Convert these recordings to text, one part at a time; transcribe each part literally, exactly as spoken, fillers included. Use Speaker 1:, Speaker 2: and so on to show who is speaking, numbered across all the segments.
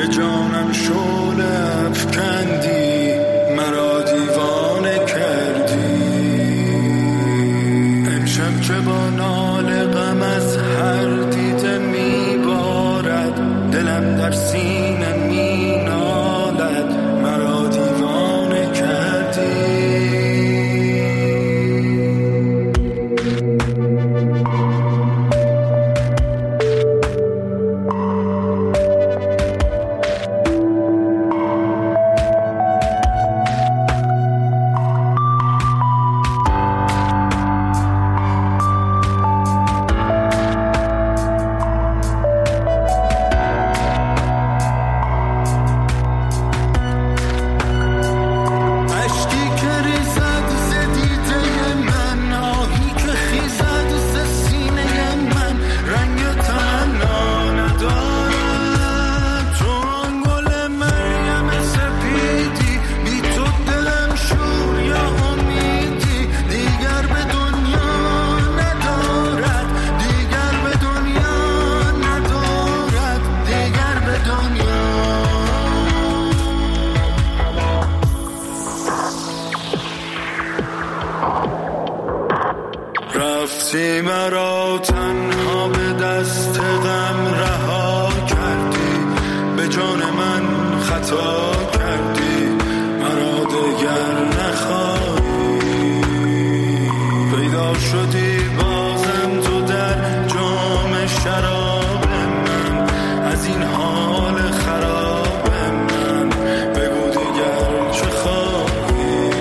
Speaker 1: جانم شعله افکندی، مرا دیوانه کردی. امشب که با ناله غم از هر دیده میبارد، دلم در سینه مینالد، مرا دیوانه کردی. رفتی مرا تنها به دست غم رها کردی، به جان من خطا کردی، مرا دگر نخواهی. پیدا شدی بازم تو در جام شراب من، از این حال خراب من بگو دیگر چه خواهی.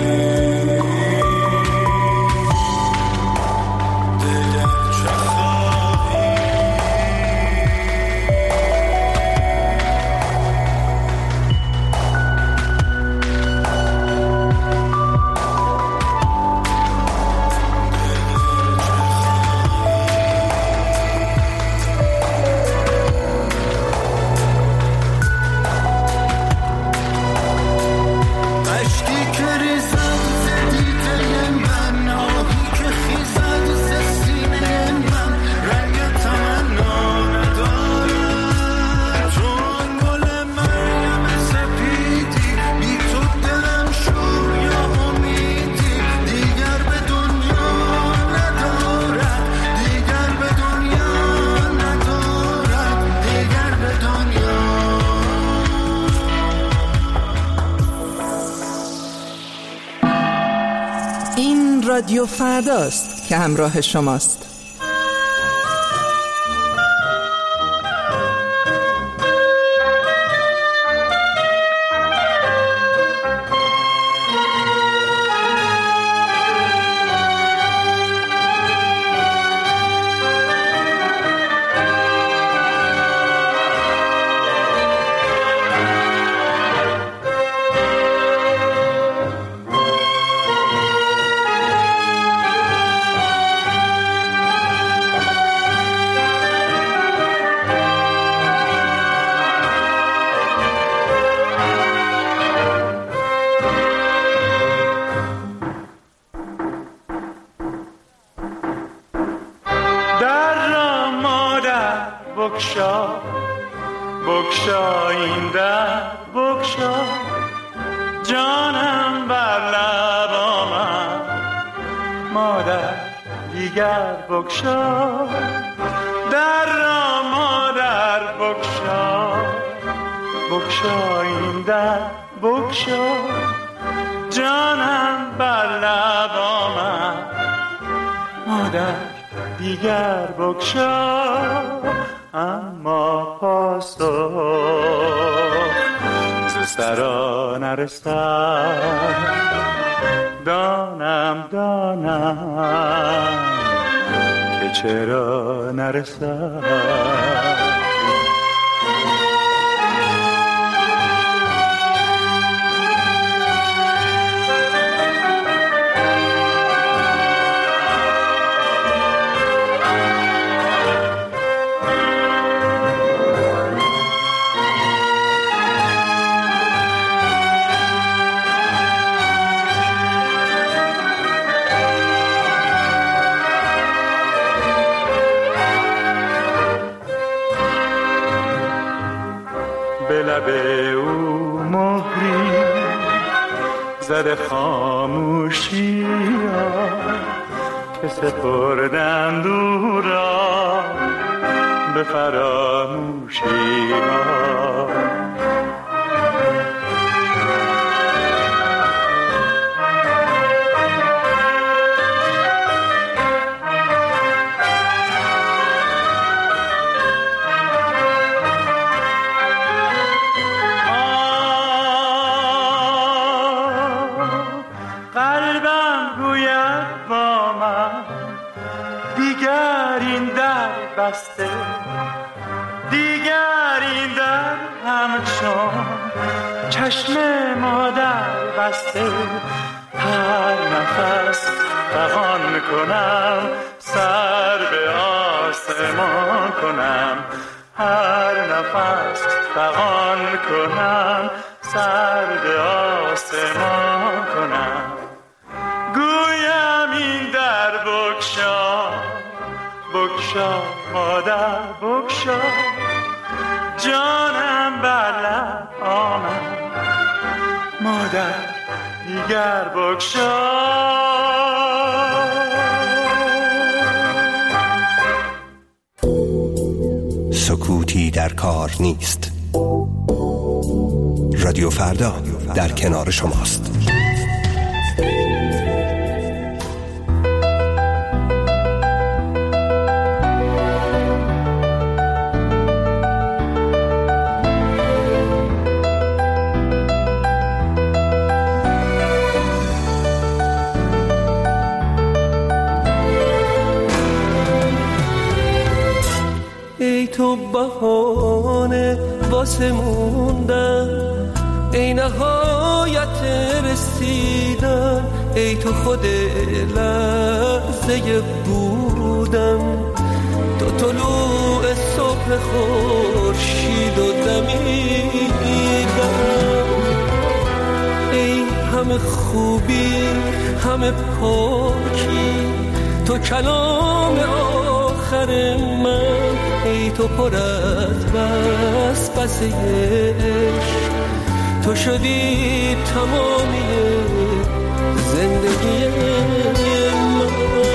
Speaker 2: رادیو فرداست که همراه شماست.
Speaker 3: بگشا بگشا این در بگشا، جانم بر لب آمد، مادر دیگر بگشا، در را مادر بگشا، بگشا این در بگشا، جانم بر لب آمد، مادر دیگر بگشا. اما پاسخ ز سرا نرسد، دانم دانم که چرا نرسد. به لب او مهری زده خاموشی ها که سپردند او را به فراموشی ها. دیگر این در همچون چشم مادر بسته، هر نفس فغان کنم سر به آسمان کنم، هر نفس فغان کنم سر به آسمان کنم. گویم این در بگشا بگشا مادر بگشا، جانم بر لب آمد مادر دیگر بگشا.
Speaker 4: سکوتی در کار نیست. رادیو فردا در کنار شماست.
Speaker 5: تو بهانه واسه موندن، ای نهایت رسیدن، ای تو خود لحظه بودن، تو طلوع صبح خورشید و دمیدن، ای همه خوبی همه پاکی، تو کلام آخر من، ای تو پر از بس بس عشق، تو شدی تمامی زندگی من.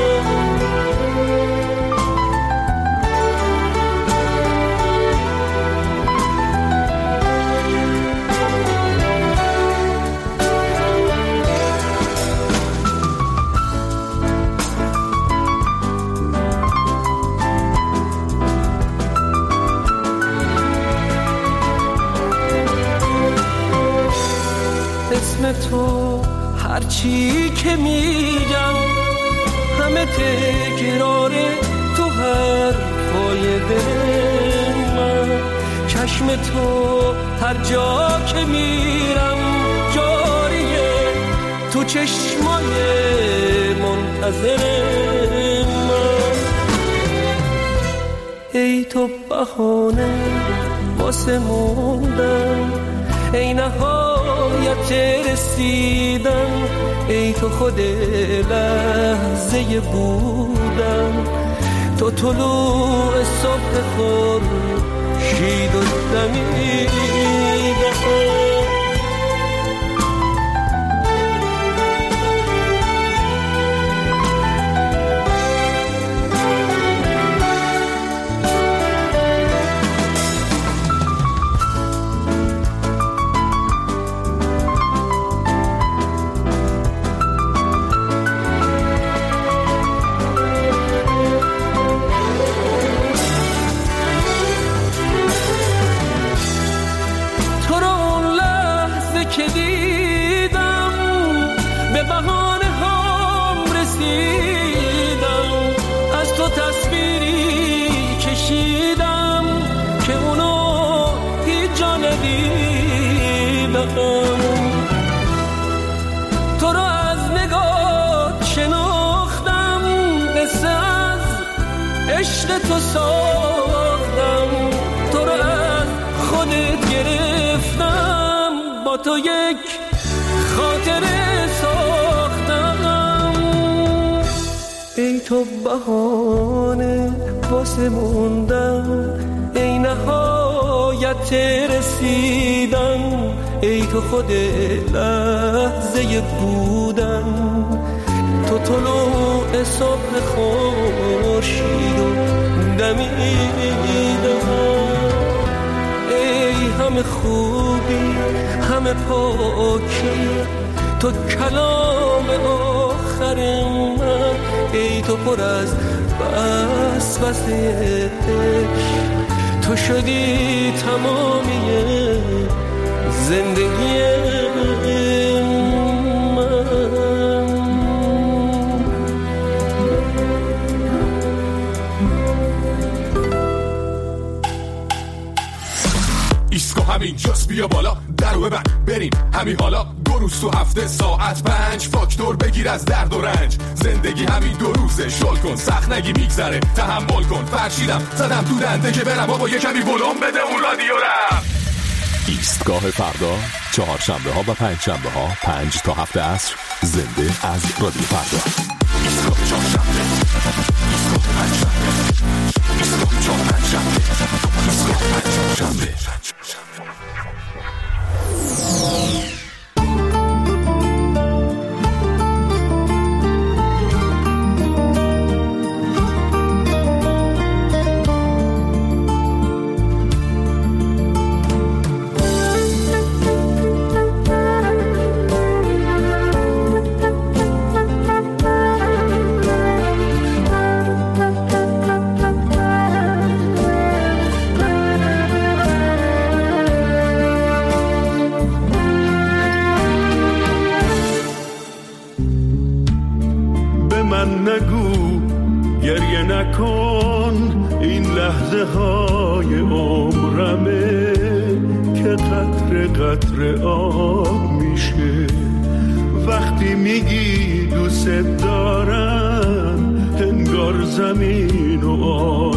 Speaker 5: اسم تو هرچی که میگم همه تکراره تو حرفای دل من، چشم تو هر جا که میرم جاریه تو چشمای منتظر من، ای تو بهانه واسه موندن، ای نهایت رسیدن، ای تو خود لحظه بودن، تو طلوع صبح خورشید و دمیدن. که دیدم به بهانه هم رسیدم، از تو تصویری کشیدم که اونو هیچ جا ندیدم، تو رو از نگاه شناختم، قصه از عشق تو ساختم، تو رو از خودت گرفتم، با تو یک خاطره ساختم، ای تو بهانه واسه موندن، ای نهایت غایت رسیدن، ای تو خود لحظه بودن، تو طلوع صبح خورشید و دمیده ها، ای همه خوبی همه پاکی، تو کلام آخر من، ای تو پر از وسوسه، تو شدی تمامی زندگی من.
Speaker 6: ایسکو همین جاست، بیا بالا درو ببند بریم همین حالا، دو روز تو هفته ساعت پنج، فاکتور بگیر از درد و رنج، زندگی همین دو روزه، شل کن سخت نگی میگذره، تحمل کن، فرشیدم زدم تو دنده که برم بابا یه کمی ولوم بده اون رادیو رم. ایستگاه فردا، چهارشنبه ها و پنج شنبه ها پنج تا هفت عصر، زنده از رادیو فردا. ایستگاه چهارشنبه، ایستگاه پنج شنبه، ایستگاه چهار پنج شنبه، ایستگاه پنج شنبه.
Speaker 1: نگو گریه نکن، این لحظه های عمرمه که قطره قطره آب میشه، وقتی میگی دوست دارم انگار زمین و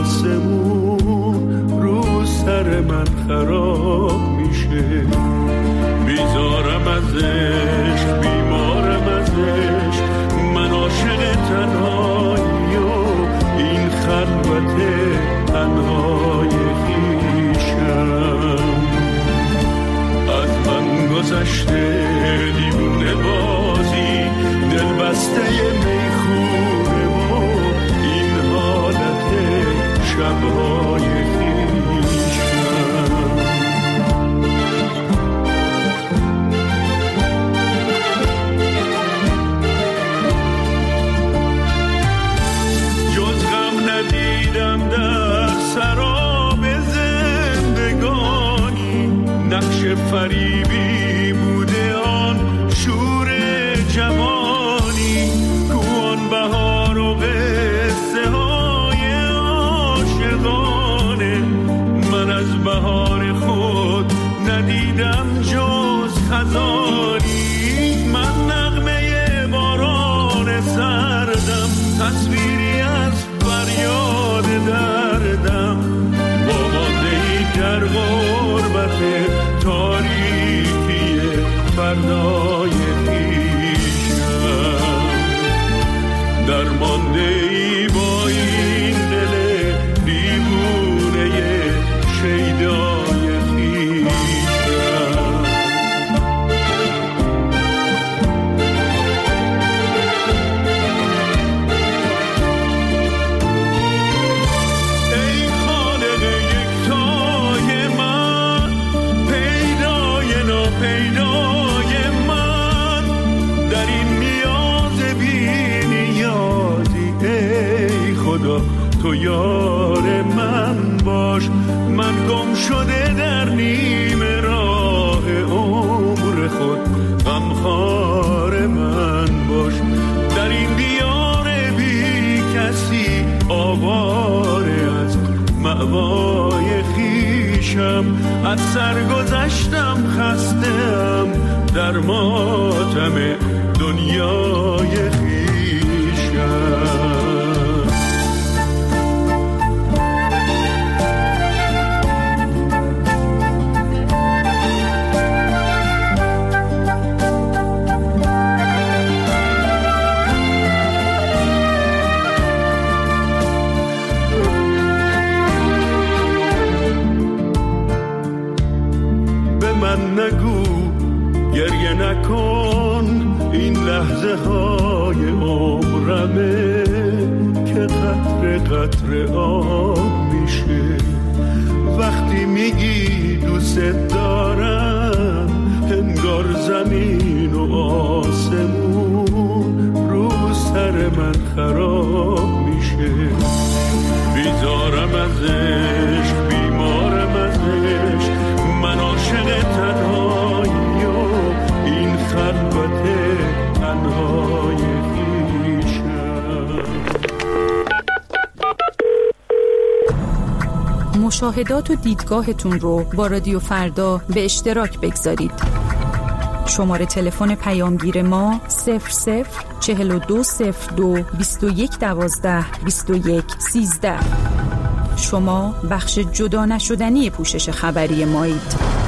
Speaker 1: آسمون رو سر من خراب میشه، بیزارم ازش بیمارم ازش، من عاشق تنهایی و این خلوت تنهای خویشم، از من گذشته دیوونه بازی، دل بسته میخونه و این حالت شبهای خویشم. در سراب زندگانی نقش فریبی بوده آن شور جوانی، کوان بهار و قصه های عاشقانه، من از بهار خود ندیدم جز خزانی، من نغمه باران سردم، تصویری از فریاد دردم، وامانده‌ای در غربت تاریکی فردای خویشم، درمانده‌ای با این دل دیوونه شیدای خویشم. پیدای من در این نیاز بی نیازی، ای خدا تو یار من باش، من گم شده در نیم راه عمر خود، غمخوار من باش، در این دیار بی کسی آواره از مأوای خویشم، از سر گذشتم خستم در ماتم دنیای خویشم. من نگو گریه نکن، این لحظه های عمرمه که قطره قطره آب میشه. وقتی میگی دوست دارم انگار زمین و آسمون رو سر من خراب میشه. بیزارم ازش، بیمارم ازش، من عاشق تنهایی و این خلوت تنهای خویشم.
Speaker 7: مشاهدات و دیدگاهتون رو با رادیو فردا به اشتراک بگذارید. شماره تلفن پیامگیر ما صفر صفر چهل و دو صفر دو بیست و یک دوازده بیست و یک سیزده. شما بخش جدا نشدنی پوشش خبری مایید.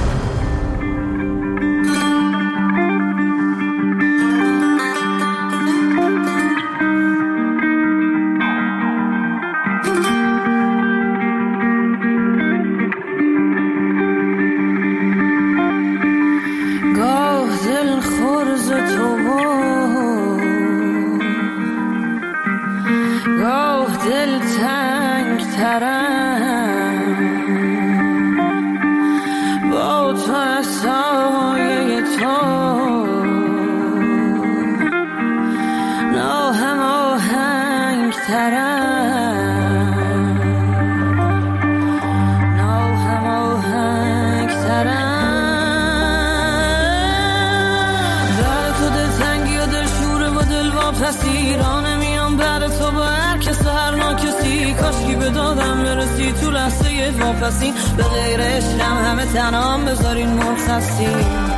Speaker 8: واپسین به غیر عشقم همه تنام بذارین مرخصی،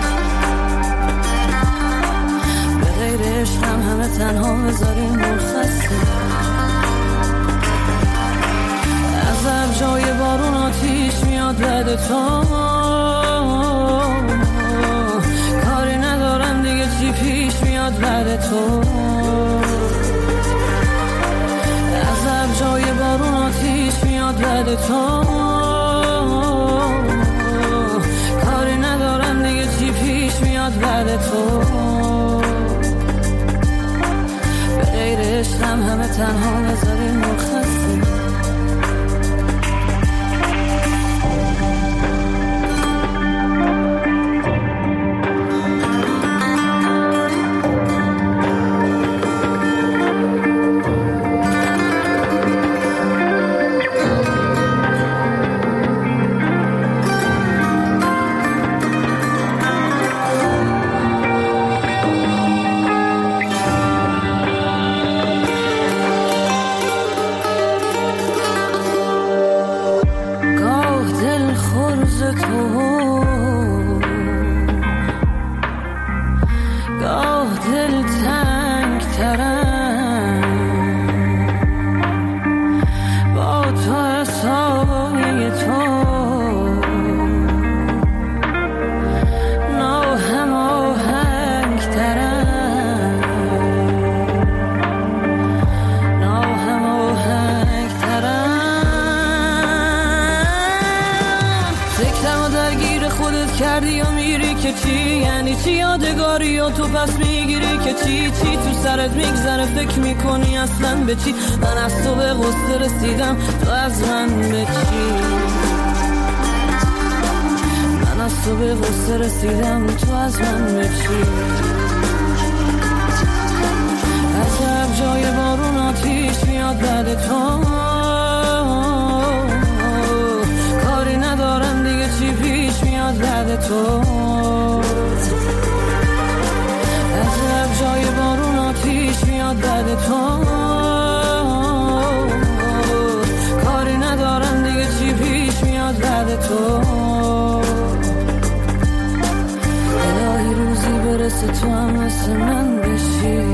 Speaker 8: به غیر عشقم همه تنها بذارین مرخصی. از هر جای بارون آتیش میاد بعد تو، کاری ندارم دیگه چی پیش میاد بعد تو. از هر جای بارون آتیش میاد بعد تو، کاری ندارم دیگه چی پیش میاد بعد تو. به غیر عشقم همه تنها بذارین مرخصی. تو پس میگیری که چی چی تو سرت میگذره، فکر میکنی اصلا به چی؟ من از تو به غصه رسیدم، تو از من به چی؟ من از تو به غصه رسیدم، تو از من به چی؟ از هر جای بارون آتیش میاد بعد تو، کاری ندارم دیگه چی پیش میاد بعد تو. جای بارون آتیش میاد بعد تو، کاری ندارم دیگه چی پیش میاد بعد تو. الهی روزی برسه تو هم مثل من بشی.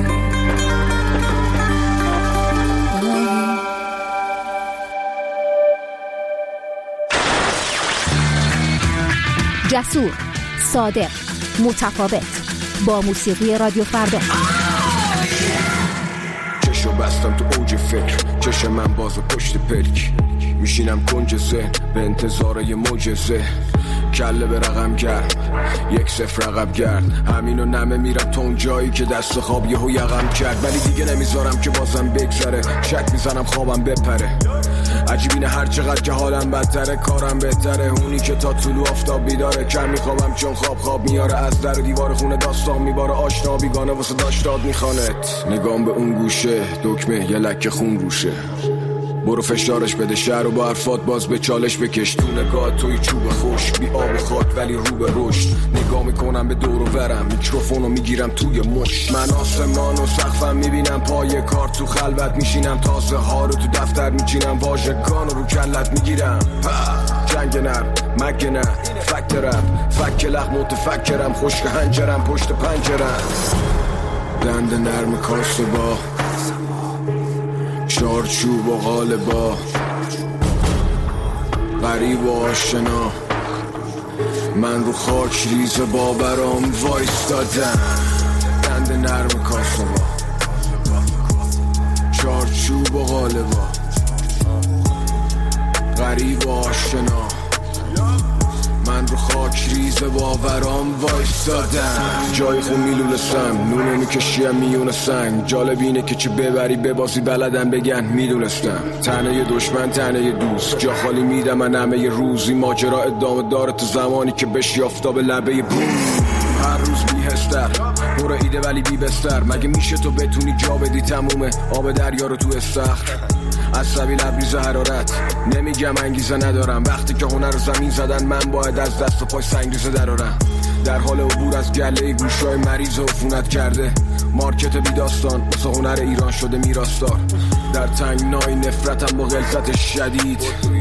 Speaker 9: جسور، صادق، متفاوت، با موسیقی رادیو فردا.
Speaker 6: چشم بستم تو اوج فکر، چشم من باز و پشت پلک،
Speaker 10: میشینم کنج ذهن به انتظار یه معجزه، کله به رقم گرم یک صفر رقم گرد، همینو نمه میرم تا اون جایی که دست خواب یهو یقم کرد، ولی دیگه نمیذارم که بازم بگذره، شک میزنم خوابم بپره، عجیب اینه هر چقدر که حالم بدتره کارم بهتره، اونی که تا طلوع آفتاب بیداره، کم میخوابم چون خواب خواب میاره، از در دیوار خونه داستان میباره، آشنا بیگانه واسه داشتاد میخوانت، نگام به اون گوشه دکمه یه لکه خون روشه، برو فشارش بده شهر و با حرفات باز به چالش بکش، تو نگاه توی چوب خشک بی آب و خاک ولی رو به رشد، نگاه میکنم به دور و برم میکروفونو میگیرم توی مش، من آسمان و سقفم میبینم پای کار، تو خلوت میشینم تازه ها رو تو دفتر میچینم، واژگان رو کلت میگیرم، جنگ نرم مگه نه فکت رم فک لخ متفکرم، خشک هنجرم پشت پنجرم، دند نرم کاسه با چارچوب و غالبا، غریب و آشنا، من رو خاک ریز باورام وایستادم، دند نرم کاسه با چارچوب و غالبا، غریب و آشنا، من رو خاک ریز باورام وایستادم، جای خون میلولستم نونو میکشیم میون سنگ، جالب اینه که چه ببری ببازی بلدن بگن میدونستم، تنه دشمن تنه دوست، جا خالی میدم من همه روزی، ماجرا ادامه داره تا زمانی که بشی آفتاب لبه بوم، هر روز بیهستر برو ایده ولی بی بستر، مگه میشه تو بتونی جا بدی تمومه آب دریا رو تو استخر، عصبی لبریز حرارت نمیگم انگیزه ندارم، وقتی که هنر زمین زدن من باید از دست و پای سنگریزه درارم، در حال عبور از گله گوشای مریض و عفونت کرده، مارکت بی داستان واسه هنر ایران شده میراستار، در تنگنای نفرتم با غلظت شدید،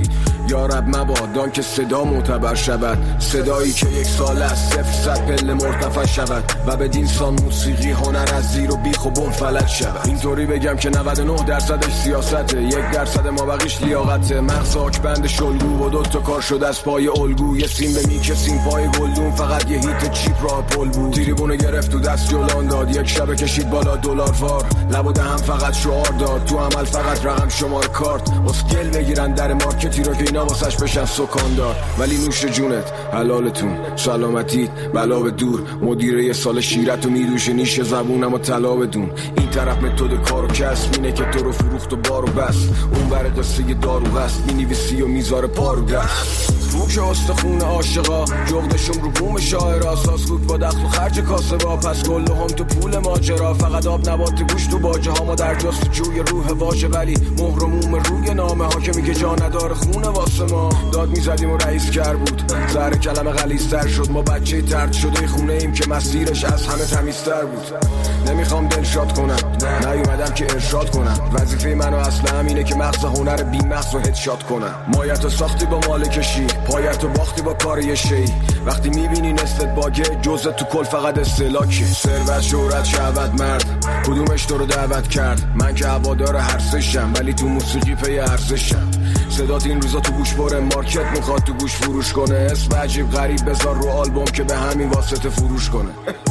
Speaker 10: یا رب مبادان که صدا معتبر شود، صدایی که یک سال از صفر صد پله مرتفع شود و به دینسان موسیقی هنر از زیر و بیخ و بم فلج شود، اینطوری بگم که نود و نه درصدش سیاسته، یک درصد ما بقیش لیاقته، مغز آکبند شلگو و دوتا کار شد از پای الگو، یه سیم به میکسیم پای گلدون، فقط یه هیت چیپ راه پل بود، تریبونو گرفت تو دست جولان داد، یک شب کشید بالا دلار وار، لب و دهن فقط شعار داد، تو عمل فقط رقم شمار کارت، اسکل بگیرن در مارکتی رو که اینا واسش بشن سکاندار، ولی نوش جونت حلالتون سلامتیت بلا به دور، مدیر یه سال شیرت و میدوشه نیش زبونم و طلا بدون، این طرف متد کار و کسب اینه که تو رو فروخت و بارو بس، اون بر قصه دارو هست مینویسی و میذاره پارو دست، فوک استخون عاشقا جغدشون رو بوم شاعر، اساس بود با دخل و خرج کاسه با، پس گل هم تو پول ماجرا، فقط آب نبات گوش تو باجه ها، ما در جستجوی روح واژه ولی مهر و موم روی نامه ها که میگه جا نداره خونه واسه ما، داد میزدیم و رئیس کر بود زهر کلمه غلیظ‌تر شد، ما بچه طرد شده خونه ایم که مسیرش از همه تمیزتر بود، نمیخوام دلشاد کنم نیومدم که ارشاد کنم، وظیفه منو اصلا همینه که مغز هنر بی مغز رو هدشات کنم، مایتو ساختی با مالکشی پایتو باختی با کار یه شی، وقتی میبینی نستت باگه جزء تو کل فقط استلاکی، ثروت شهرت شهوت مرد کدومش تو رو دعوت کرد، من که هوادار هر سشم ولی تو موسیقی پی ارزشم، صدات این روزا تو گوش بره مارکت میخواد تو گوش فروش کنه، اسم عجیب غریب بذار رو آلبوم که به همین واسطه فروش کنه،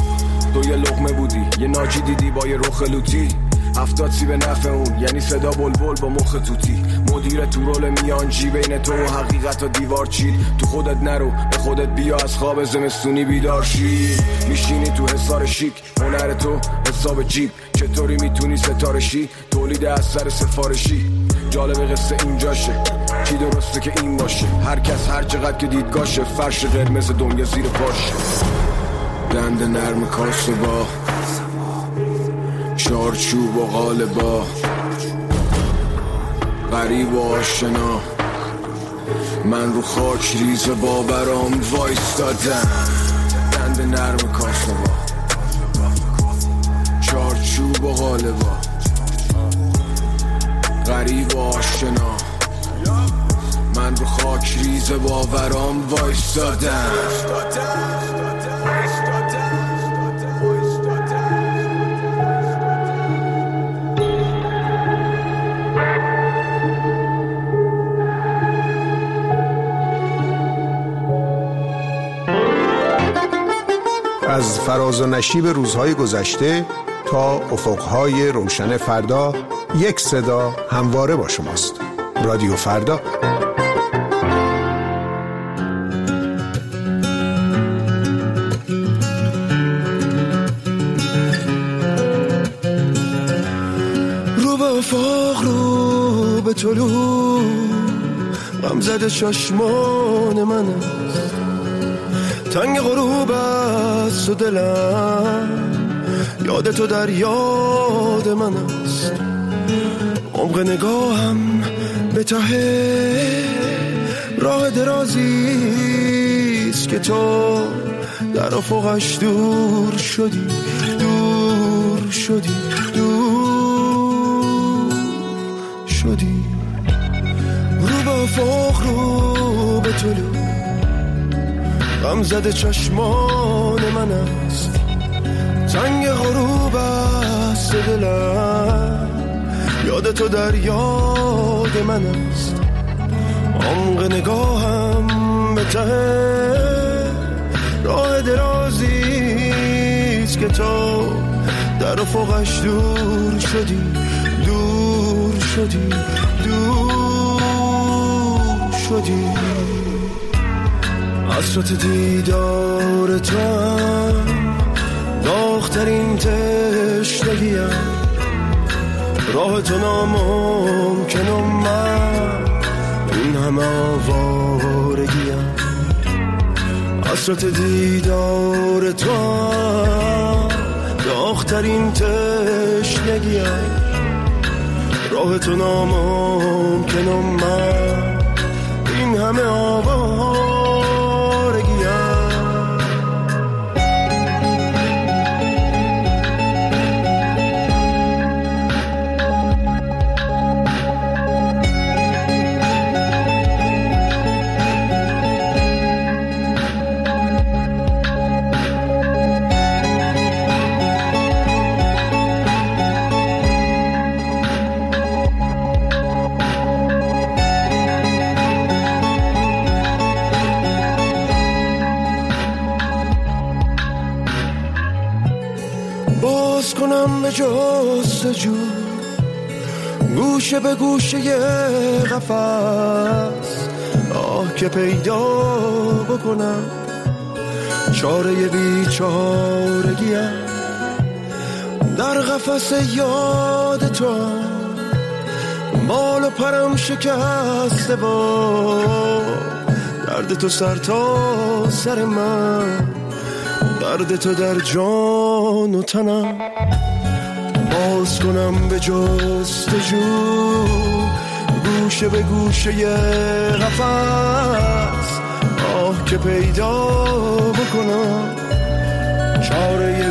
Speaker 10: تو یه لقمه بودی یه ناجی دیدی با یه رخ لوتی، هفتاد سی به نفع اون یعنی صدا بلبل با مخ توتی، مدیر تو رول میانجی بین تو و حقیقت و دیوار چید، تو خودت نرو به خودت بیا از خواب زمستونی بیدار شی، میشینی تو حصار شیک هنر تو حساب جیب، چطوری میتونی ستاره شی تولید اثر سفارشی، جالب قصه اینجاشه چی درسته که این باشه، هر کس هر چقدر که دیدگاشه، فرش قرمز دنیا زیر پاشه، دند نرم کاسه با چارچوب و غالبا، غریب و آشنا، من رو خاک ریز باورام وایستادم، دند نرم کاسه با چارچوب و غالبا، غریب و آشنا، من رو خاک ریز باورام وایستادم.
Speaker 11: از فراز و نشیب روزهای گذشته تا افقهای روشن فردا، یک صدا همواره با شماست. رادیو فردا.
Speaker 10: رو به افاق، رو به طلوع، غم زده چشمان من است، تنگ غروب است و دلم یاد تو در یاد من است. عمق نگاهم به ته راه درازیست که تو در افقش دور شدی، دور شدی، دور شدی. رو به افق، رو به طلوع، غم زده چشمان من است، تنگ غروب است دلم یاد تو در یاد من است. عمق نگاهم به ته راه درازیست که تو در افقش دور شدی، دور شدی، دور شدی. حسرت دیدار تو هم داغ‌ترین تشنگیم، راه تو ناممکن و من این همه آوارگیم. حسرت دیدار تو هم داغ‌ترین تشنگیم، راه تو ناممکن و من این همه آوارگیم. باز کنم به جستجو گوشه به گوشه قفس، آه که پیدا بکنم چاره بیچارگیم. در قفس یاد تو بال و پرم شکسته با درد تو سر تا سر من، درد تو در جان و تنم. باز کنم به جستجو گوشه به گوشه قفس، آه که پیدا بکنم چاره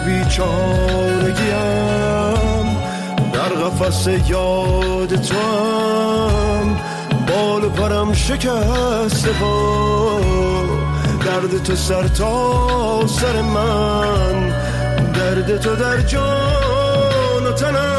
Speaker 10: بیچارگیم. در قفس یاد تو هم بال و پرم شکسته با درد تو سر تا سر من، درد تو در جان و تنم.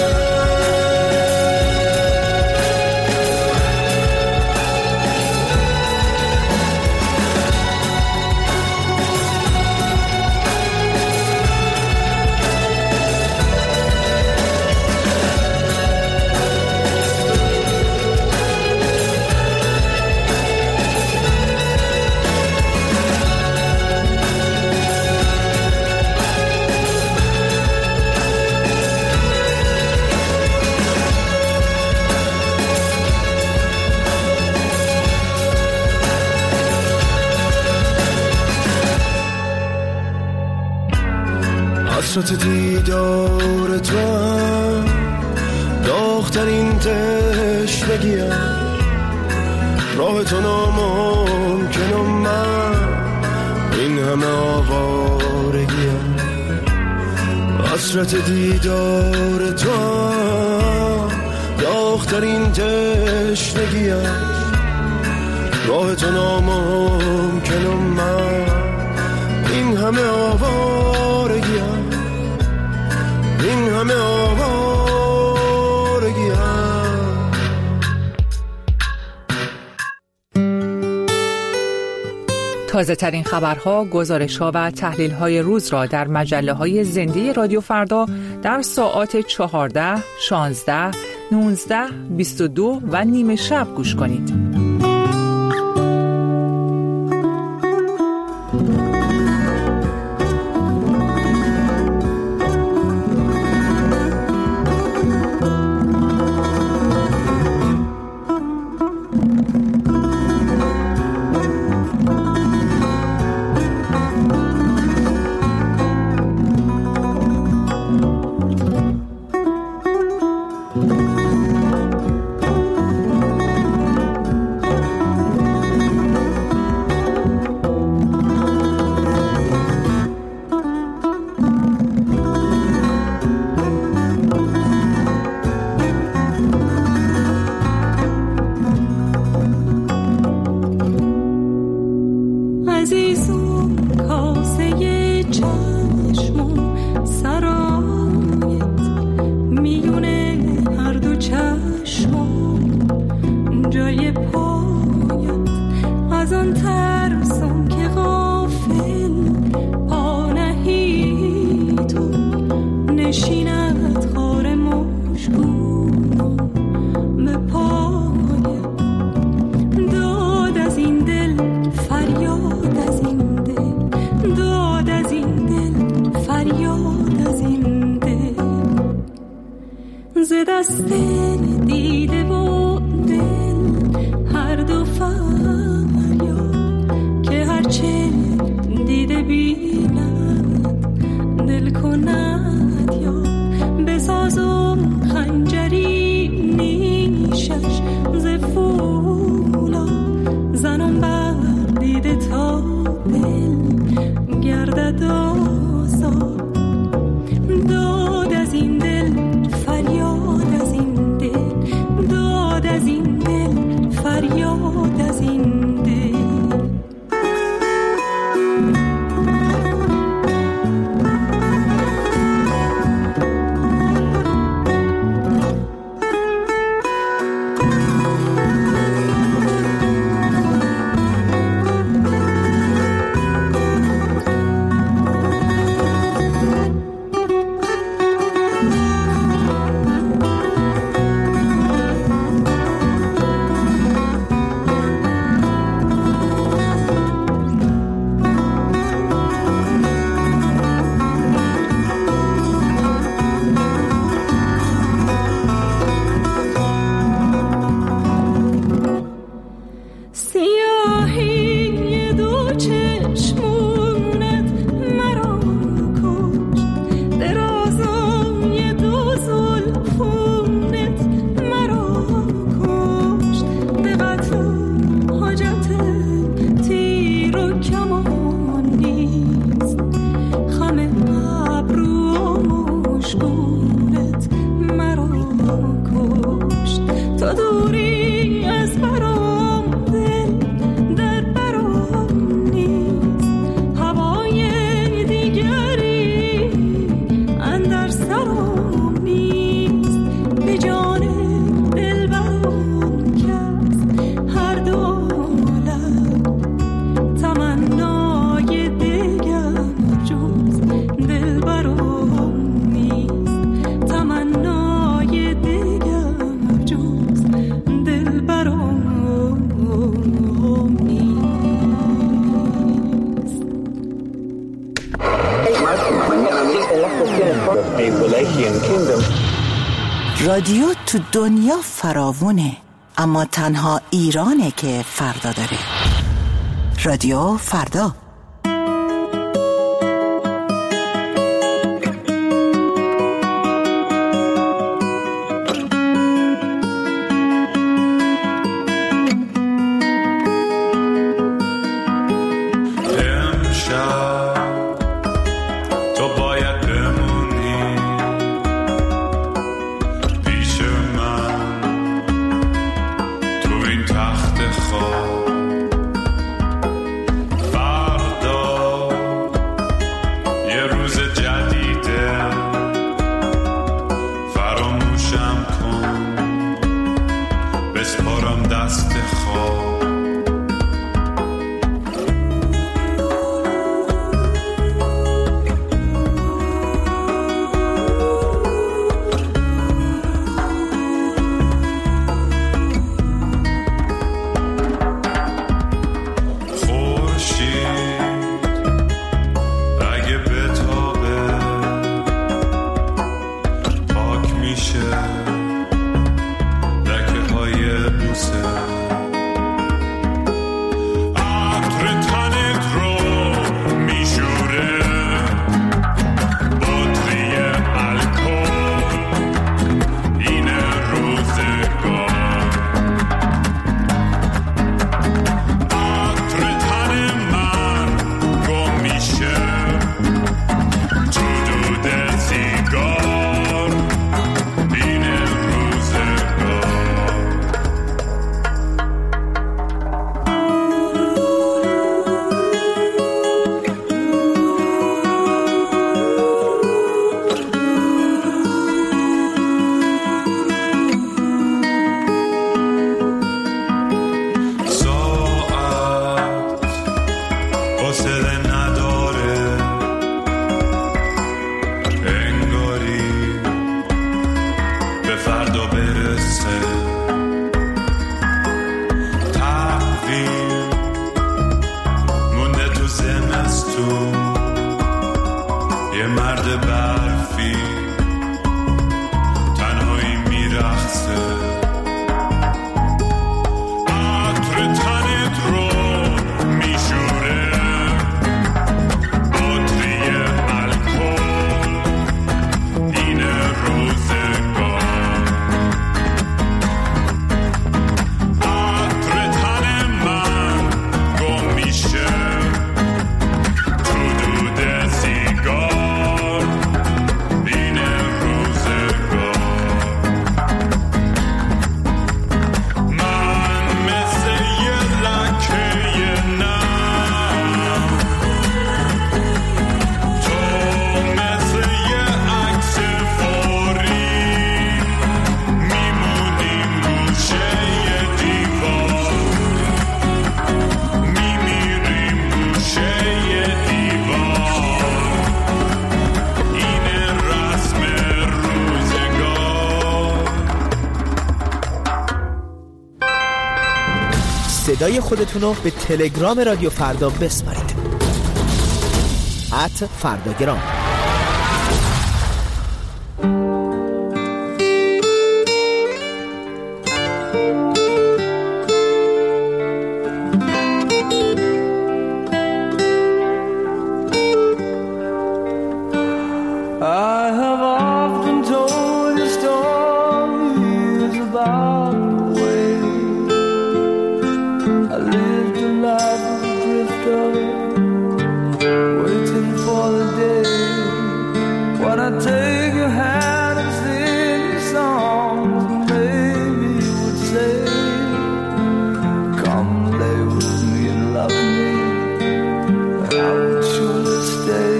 Speaker 10: حسرت دیدار تو هم داغ‌ترین تشنگیم، راه تو ناممکن و من این همه آوارگیم. حسرت دیدار تو هم داغ‌ترین تشنگیم، راه تو ناممکن و من این همه آوارگیم، این همه آوارگیم.
Speaker 2: تازه ترین خبرها، گزارش‌ها و تحلیل‌های روز را در مجله‌های زنده رادیو فردا در ساعات چهارده، شانزده، نوزده بیست و دو و نیمه شب گوش کنید.
Speaker 12: رادیو تو دنیا فراوونه، اما تنها ایرانه که فردا داره. رادیو فردا.
Speaker 1: مرد برفی تنهایی میرقصه عطر تنت رو میشوره بطری الکل این روزگار عطر تن من گم میشه تو دود سیگار این روزگار من مثل یه لکه نم تو مثل یه عکس فوری میمونیم گوشه دیوار میمیریم گوشه دیوار این رسم روزگار
Speaker 13: صدای خودتون رو به تلگرام رادیو فردا بسپارید. ات فرداگرام.
Speaker 5: I have often told you stories about the way I lived a life of a drifter, waiting for the day when I take your hand and sing you songs, and maybe you would say, come lay with me and love me, and I would surely stay.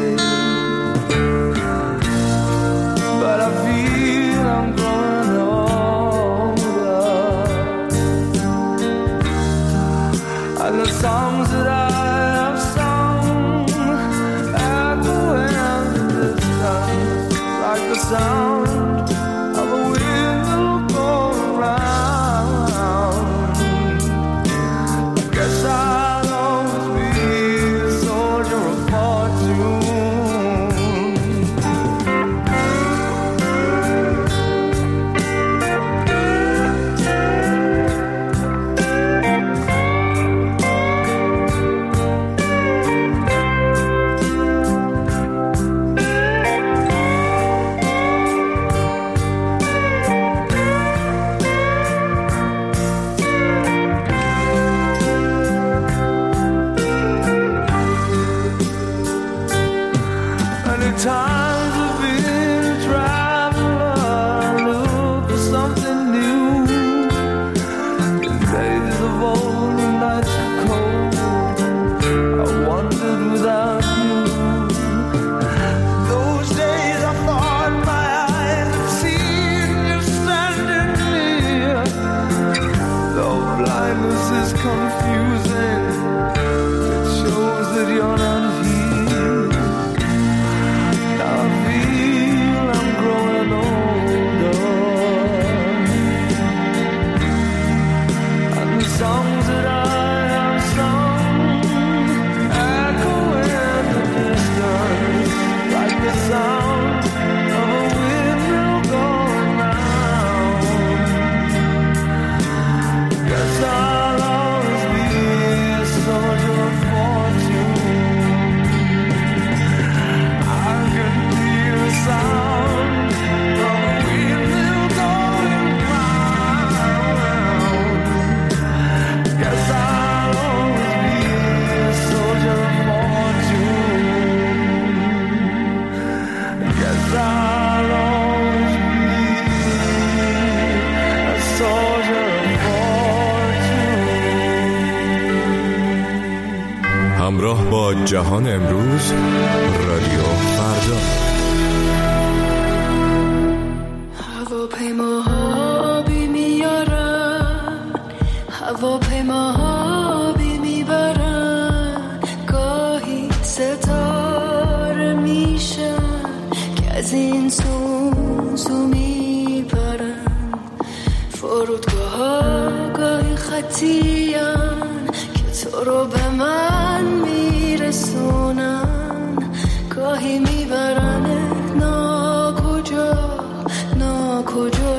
Speaker 5: But I feel I'm growing older, and the songs that I have sung echo in the distance like the sound of a wheel going round. I guess I'll always be a soldier of fortune. Many times I've been a traveler, look for something new. In days of old, the nights were cold, I wandered without you. Those days I thought my eyes had seen you standing near. Though blindness is confusing, it shows that you're not here. Now I feel I'm growing older, and the songs that I have sung echo in the distance like the sound of a windmill going round. Guess I'll always be a soldier of fortune. I can hear the sound of a windmill going round. Guess I'll always be a soldier of fortune. Guess I'll always be a soldier of fortune.
Speaker 6: همراه با جهان امروز، رادیو فردا.
Speaker 14: هواپیماها بی میارن، هواپیماها بی میبرن، گاهی ستاره میشن که از این سوزو میبرن. فرودگاه ها گاهی خطیان که تو رو به من میرسونن، گاهی میبرن کجا